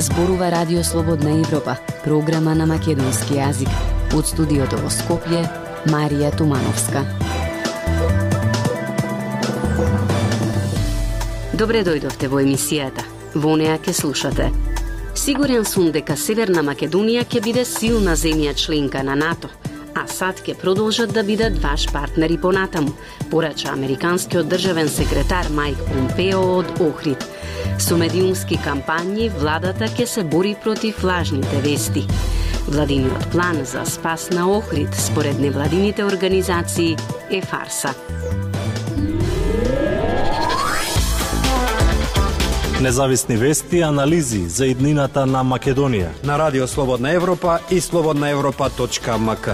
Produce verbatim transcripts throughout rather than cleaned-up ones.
Зборува Радио Слободна Европа, програма на македонски јазик. Од студиото во Скопје, Марија Тумановска. Добре дојдовте во емисијата. Во неа ќе слушате. Сигурен сум дека Северна Македонија ќе биде силна земја членка на НАТО, а САД ќе продолжат да бидат ваш партнери понатаму, порача американскиот државен секретар Мајк Помпео од Охрид. Со медиумски кампањи владата ќе се бори против лажните вести. Владиниот план за спас на Охрид според невладините организации е фарса. Независни вести и анализи за иднината на Македонија на Радио Слободна Европа и слободна европа точка ем ка.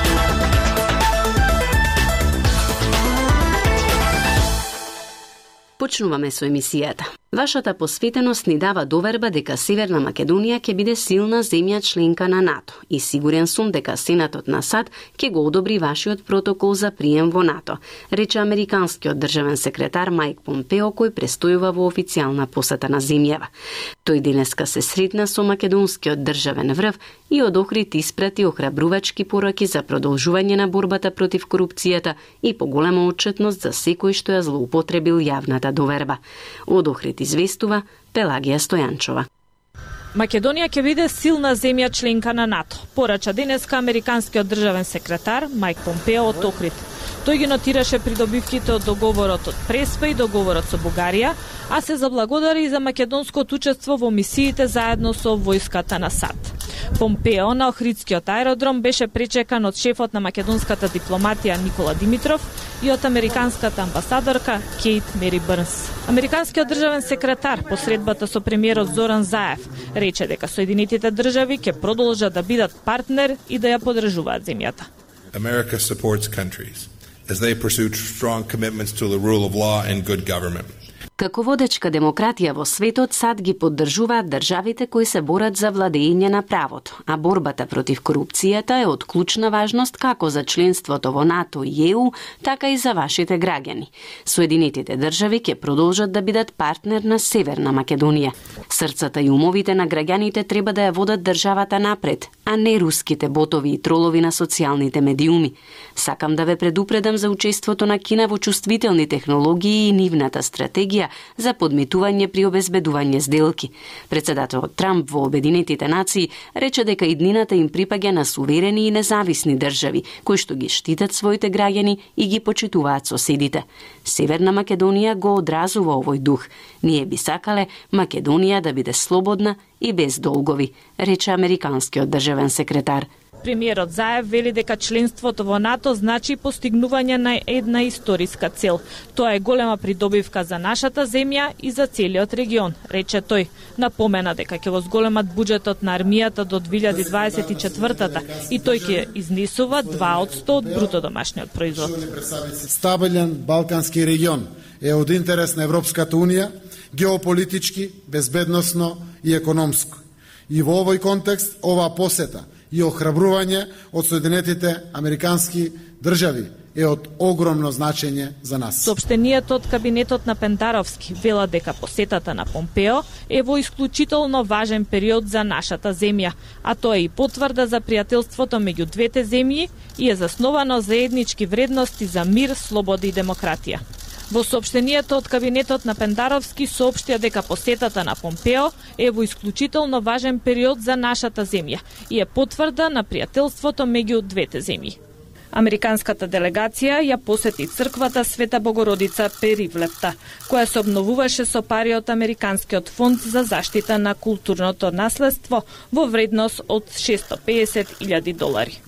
Почнуваме со емисијата. Вашата посветеност ни дава доверба дека Северна Македонија ќе биде силна земја членка на НАТО и сигурен сум дека Сенатот на САД ќе го одобри вашиот протокол за прием во НАТО, рече американскиот државен секретар Мајк Помпео, кој престојува во официјална посета на земјава. Тој денеска се сретна со македонскиот државен врв и од Охрид испрати охрабрувачки пораки за продолжување на борбата против корупцијата и поголема отчетност за секој што ја злоупотребил јавната доверба. Од Охрид известува Пелагија Стојанчова. Македонија ќе биде силна земја членка на НАТО, порача денеска американскиот државен секретар Мајк Помпео од Охрид. Тој ги нотираше придобивките од договорот од Преспа и договорот со Бугарија, а се заблагодари и за македонското учество во мисиите заедно со војската на САД. Помпео на Охридскиот аеродром беше пречекан од шефот на македонската дипломатија Никола Димитров и од американската амбасадорка Кейт Мери Бърнс. Американскиот државен секретар по средбата со премиерот Зоран Заев рече дека Соединетите држави ќе продолжат да бидат партнер и да ја поддржуваат земјата. America supports countries as they pursue strong commitments to the rule of law and good government. Како водечка демократија во светот, САД ги поддржуваат државите кои се борат за владење на правото, а борбата против корупцијата е од клучна важност како за членството во НАТО и Е У, така и за вашите граѓани. Соединетите држави ќе продолжат да бидат партнер на Северна Македонија. Срцата и умовите на граѓаните треба да ја водат државата напред, а не руските ботови и тролови на социјалните медиуми. Сакам да ве предупредам за учеството на Кина во чувствителни технологии и нивната стратегија за подметување при обезбедување сделки. Председателот Трамп во Обединетите нации рече дека иднината им припаѓа на суверени и независни држави, кои што ги штитат своите граѓани и ги почитуваат соседите. Северна Македонија го одразува овој дух. Ние би сакале Македонија да биде слободна и без долгови, рече американскиот државен секретар. Премиерот Заев вели дека членството во НАТО значи постигнување на една историска цел. Тоа е голема придобивка за нашата земја и за целиот регион, рече тој. Напомена дека ќе го зголемат буџетот на армијата до две илјади дваесет и четвртата и тој ќе изнесува два од сто од бруто домашниот производ. Стабилен балкански регион е од интерес на Европската унија, геополитички, безбедносно и економско. И во овој контекст ова посета и охрабрување од Соединетите американски држави е од огромно значење за нас. Соопштенијето од кабинетот на Пентаровски вела дека посетата на Помпео е во исклучително важен период за нашата земја, а тоа е и потврда за пријателството меѓу двете земји и е засновано заеднички вредности за мир, слобода и демократија. Во соопштенијето од кабинетот на Пендаровски соопштија дека посетата на Помпео е во исклучително важен период за нашата земја и е потврда на пријателството меѓу двете земји. Американската делегација ја посети црквата Света Богородица Перивлепта, која се обновуваше со пари од Американскиот фонд за заштита на културното наследство во вредност од шестоста и педесет илјади долари.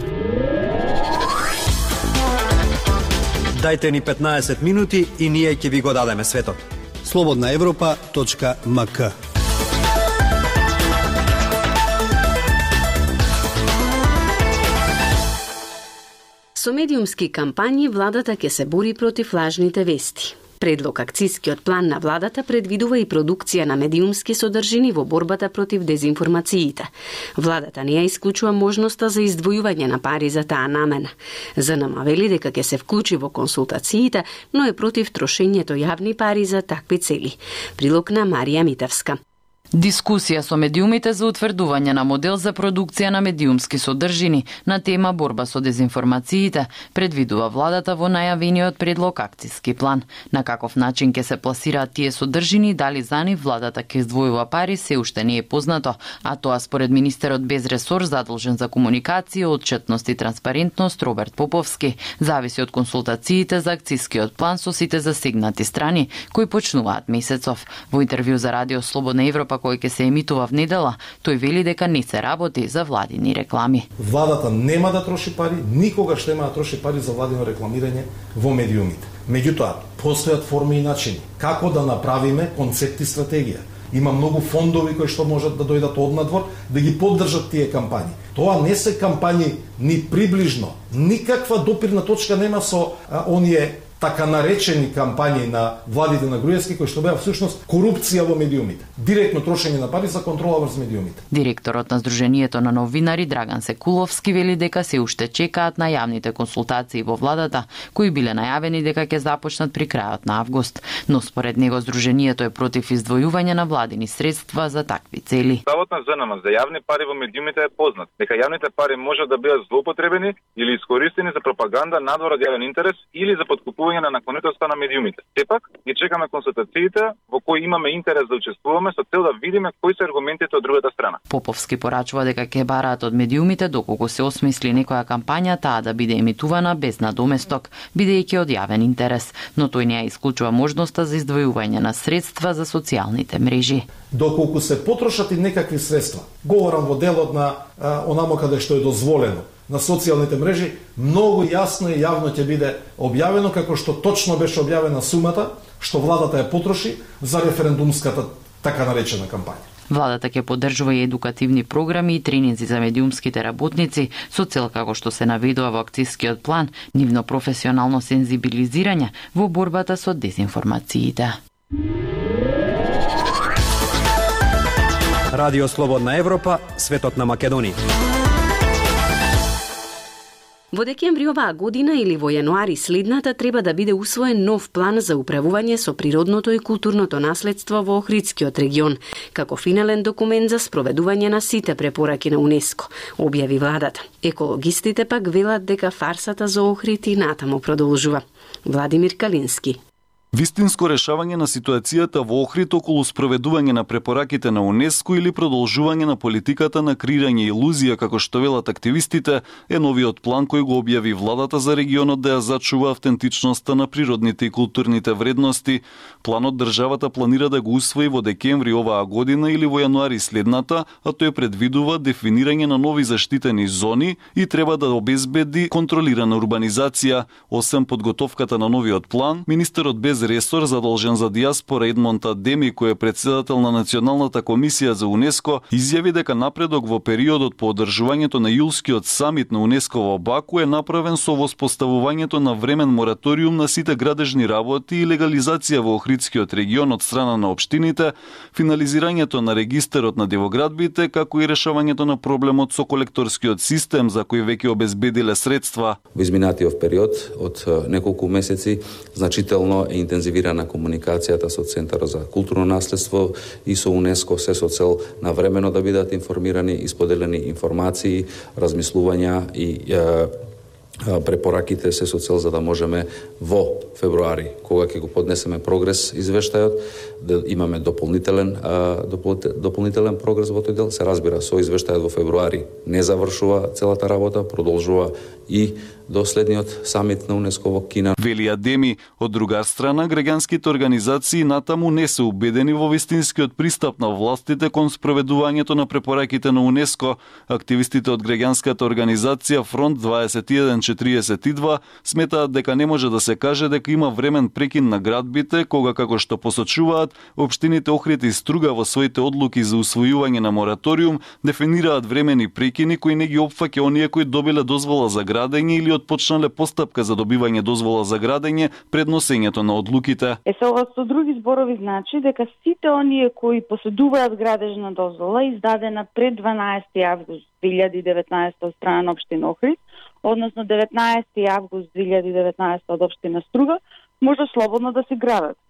Дајте ни петнаесет минути и ние ќе ви го дадеме светот. слободна европа точка ем ка. Со медиумски кампањи владата ќе се бори против лажните вести. Предлог акцискиот план на владата предвидува и продукција на медиумски содржини во борбата против дезинформациите. Владата не ја исклучува можноста за издвојување на пари за таа намена. ЗНМ вели дека ќе се вклучи во консултациите, но е против трошењето јавни пари за такви цели. Прилог на Марија Митевска. Дискусија со медиумите за утврдување на модел за продукција на медиумски содржини на тема борба со дезинформациите предвидува владата во најавениот предлог акциски план. На каков начин ќе се пласираат тие содржини, дали за нив владата ќе издвојува пари, се уште не е познато, а тоа според министерот без ресор задолжен за комуникација, отчетност и транспарентност Роберт Поповски, зависи од консултациите за акцискиот план со сите засегнати страни кои почнуваат месецов. Во интервју за Радио Слободна Европа кој ќе се емитува в недела, тој вели дека не се работи за владини реклами. Владата нема да троши пари, никогаш нема да троши пари за владино рекламирање во медиумите. Меѓутоа, постојат форми и начини како да направиме концепт и стратегија. Има многу фондови кои што можат да дојдат однадвор да ги поддржат тие кампањи. Тоа не се кампањи ни приближно, никаква допирна точка нема со а, оние така наречени кампањи на владите на Груевски, кои што беа всушност корупција во медиумите. Директно трошење на пари за контрола врз медиумите. Директорот на Сдруженијето на новинари Драган Секуловски вели дека се уште чекаат на јавните консултации во владата, кои биле најавени дека ќе започнат при крајот на август. Но според него Сдруженијето е против издвојување на владини средства за такви цели. Ставот на ЗНМ за јавни пари во медиумите е познат. Дека јавните пари може да бидат злоупотребени или искористени за пропаганда надвор од јавен интерес или за подкупување на наклонетоста на медиумите. Сепак, ги чекаме консултациите во кои имаме интерес да учествуваме со цел да видиме кои се аргументите од другата страна. Поповски порачува дека ќе бараат од медиумите доколку се осмисли некоја кампања таа да биде емитувана без надоместок, бидејќи од јавен интерес, но тој не ја исклучува можноста за издвојување на средства за социјалните мрежи. Доколку се потрошат и некакви средства, говорам во делот на а, онамо каде што е дозволено, на социјалните мрежи, многу јасно и јавно ќе биде објавено како што точно беше објавена сумата што владата ја потроши за референдумската така наречена кампања. Владата ќе поддржува и едукативни програми и тренинзи за медиумските работници со цел, како што се наведува во акцискиот план, нивно професионално сензибилизирање во борбата со дезинформациите. Радио Слободна Европа, светот на Македонија. Во декември оваа година или во јануари следната треба да биде усвоен нов план за управување со природното и културното наследство во Охридскиот регион, како финален документ за спроведување на сите препораки на УНЕСКО, објави владата. Екологистите пак велат дека фарсата за Охрид и натаму продолжува. Владимир Калински. Вистинско решавање на ситуацијата во Охрид околу спроведување на препораките на УНЕСКО или продолжување на политиката на креирање илузија, како што велат активистите, е новиот план кој го објави владата за регионот да ја зачува автентичноста на природните и културните вредности. Планот државата планира да го усвои во декември оваа година или во јануари следната, а тој предвидува дефинирање на нови заштитени зони и треба да обезбеди контролирана урбанизација. Освен подготовката на новиот план, министерот без ресор задолжен за дијаспора Едмонт Адеми, кој е председател на Националната комисија за УНЕСКО, изјави дека напредок во периодот по одржувањето на јулскиот самит на УНЕСКО во Баку е направен со воспоставувањето на времен мораториум на сите градежни работи и легализација во Охридскиот регион од страна на општините, финализирањето на регистарот на девоградбите, како и решавањето на проблемот со колекторскиот систем за кој веќе обезбедиле средства. Во изминатиот период од неколку месеци значително е интензивирана комуникацијата со Центарот за културно наследство и со УНЕСКО, се со цел навремено да бидат информирани и споделени информации, размислувања и е, препораките се со цел за да можеме во февруари, кога ќе го поднесеме прогрес извештајот, да имаме дополнителен дополнителен прогрес во тој дел. Се разбира, со извештајот во февруари не завршува целата работа, продолжува и до следниот самит на УНЕСКО во Кина. Вели Адеми, од друга страна, граѓанските организации натаму не се убедени во вистинскиот пристап на властите кон спроведувањето на препораките на УНЕСКО. Активистите од граѓанската организација Фронт дваесет и еден четириесет и два сметаат дека не може да се каже дека има времен прекин на градбите, кога, како што посочуваат, општините Охрид и Струга во своите одлуки за усвојување на мораториум дефинираат времени прекини кои не ги опфаќа оние кои добиле дозвола за градење или отпочнале постапка за добивање дозвола за градење пред носењето на одлуките. Е, со ова со други зборови значи дека сите оние кои поседуваат градежна дозвола издадена пред дванаесети август две илјади и деветнаесета од страна на општина Охрид, односно деветнаесети август две илјади и деветнаесета од општина Струга, може слободно да се градат.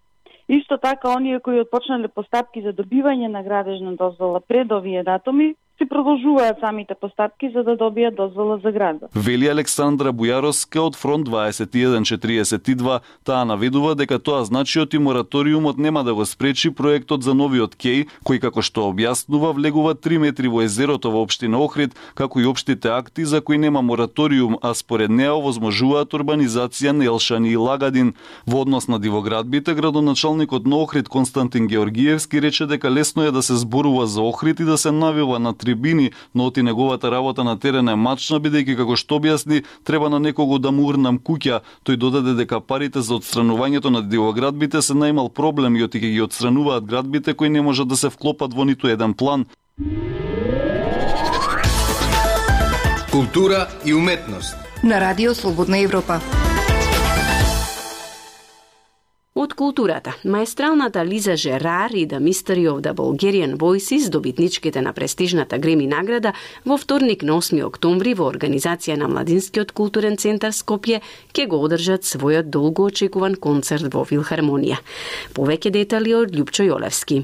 Исто така, оние кои отпочнале постапки за добивање на градежна дозвола пред овие датуми, си продолжуваат самите постапки за да добијат дозвола за градба. Вели Александра Бујаровска од Фронт дваесет и еден четиридесет и два. Таа наведува дека тоа значи и мораториумот нема да го спречи проектот за новиот кеј, кој како што објаснува влегува три метри во езерото во општина Охрид, како и општите акти за кои нема мораториум, а според неа овозможуваат урбанизација на Елшани и Лагадин. Во однос на дивоградбите, градоначалникот на Охрид Константин Георгиевски рече дека лесно е да се зборува за Охрид и да се навива на трибини, но оти неговата работа на терен е мачна, бидејќи како што објасни, треба на некого да му урнам куќа. Тој додаде дека парите за отстранувањето на дивоградбите се најмал проблем и оти ќе ги отстрануваат градбите кои не можат да се вклопат во ниту еден план. Култура и уметност на Радио Слободна Европа. Од културата, маестралната Лиза Жерар и The Mystery of the Bulgarian Voices, добитничките на престижната Греми награда, во вторник на осми октомври во организација на Младинскиот културен центар Скопје ќе го одржат својот долго очекуван концерт во Филхармонија. Повеќе детали од Љупчо Јолевски.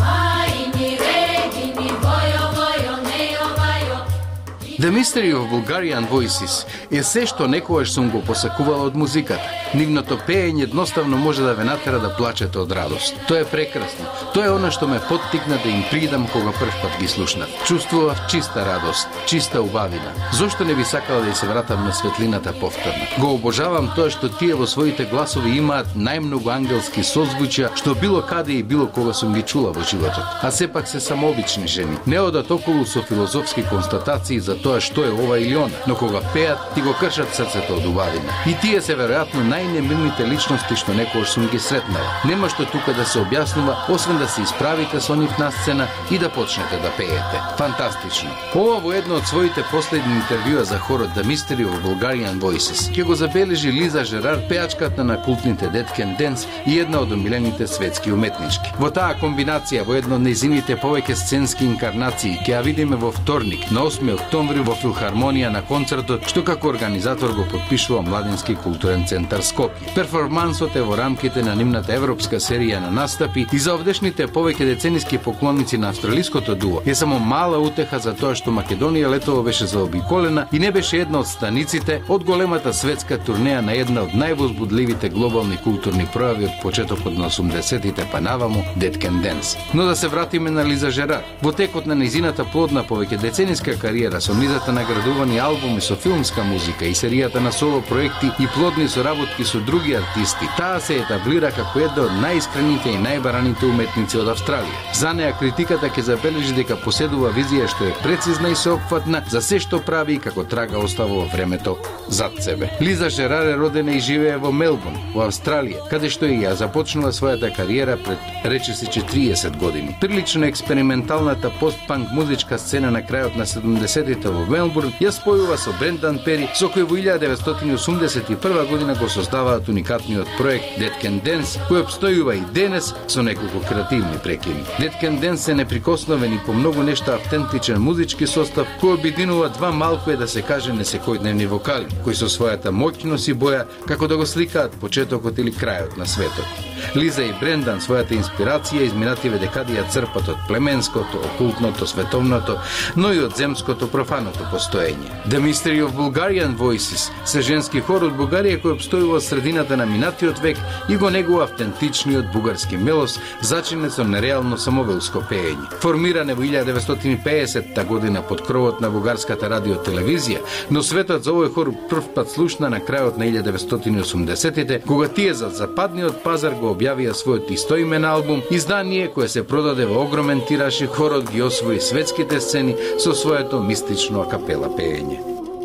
The Mystery of Bulgarian Voices е се што некогаш сум го посакувала од музиката. Нивното пеење едноставно може да ве натера да плачете од радост. Тоа е прекрасно. Тоа е она што ме поттикна да им придам кога прв пат ги слушнав. Чувствував чиста радост, чиста убавина. Зошто не би сакала да се вратам на светлината повторно? Го обожавам тоа што тие во своите гласови имаат најмногу ангелски созвучја што било каде и било кога сум ги чула во животот. А сепак се само обични жени. Не одат околу со филозофски констатации за тоа што е ова или она, но кога пеат ти го кршат срцето од убавина. И тие се веројатно најнемилните личности што некогаш сум ги сретнала. Нема што тука да се објаснува, освен да се исправите со нив на сцена и да почнете да пеете. Фантастично. Ова во едно од своите последни интервјуа за хорот The Mystery of Bulgarian Voices ќе го забележи Лиза Жерар, пеачката на култните Dead Can Dance и една од омилените светски уметнички. Во таа комбинација, во едно од нејзините повеќе сценски инкарнации, ќе ја видиме во вторник на осми октомври во Филхармонија на концертот, што како организатор го подпишува Младински културен центар Скопје. Перформансот е во рамките на нивната европска серија на настапи и за овдешните повеќе децениски поклонници на австралиското дуо е само мала утеха за тоа што Македонија летово беше заобиколена и не беше една од станиците од големата светска турнеја на една од највозбудливите глобални културни пројави од почетокот на осумдесетите па наваму, Dead Can Dance. Но да се вратиме на Лиза Жерар. Во текот на нејзината плодна повеќе децениска кариера со низата наградувани албуми со филмска музика и серијата на соло проекти и плодни соработки со други артисти, таа се етаблира како една од најискрените и најбараните уметници од Австралија. За неа критиката ќе забележи дека поседува визија што е прецизна и сеопфатна за се што прави и како трага остава во времето зад себе. Лиза Жерар е родена и живее во Мелбурн, во Австралија, каде што и ја започнала својата кариера пред речиси триесет години. Прилично експерименталната постпанк музичка сцена на крајот на седумдесетите во Мелбурн ја спојува со Брендан Пери, со кој во илјада деветстотини осумдесет и прва година го создаваат уникатниот проект Dead Can Dance, кој обстојува и денес со неколку креативни прекини. Dead Can Dance е неприкосновен и по многу нешта автентичен музички состав кој обединува два малку е да се каже несекојдневни вокали, кои со својата моќност и боја како да го сликаат почетокот или крајот на светот. Лиза и Брендан својата инспирација изминативе декади ја црпат од племенското, окултното, световното, но и од земското профаното постоење. The Mystery of Bulgarian Voices се женски хор од Бугарија кој обстојува од средината на минатиот век и го негува автентичниот бугарски мелос, зачинет со нереално самовелско пеење. Формиране во илјада деветстотини и пеесетта година под кровот на бугарската радиотелевизија, но светот за овој хор прв пат слушна на крајот на илјада деветстотини и осумдесетите, кога тие за западниот пазар го објавија својот истоимен албум, издание кое се продаде во огромен тираж и хорот ги освои светските сцени со своето мистично акапела пеење.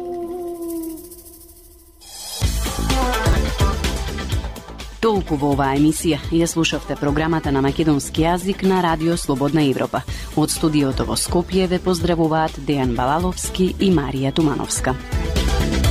Толку во оваа емисија. Ја слушавте програмата на македонски јазик на Радио Слободна Европа. Од студиото во Скопје ве поздравуваат Дејан Балаловски и Марија Тумановска.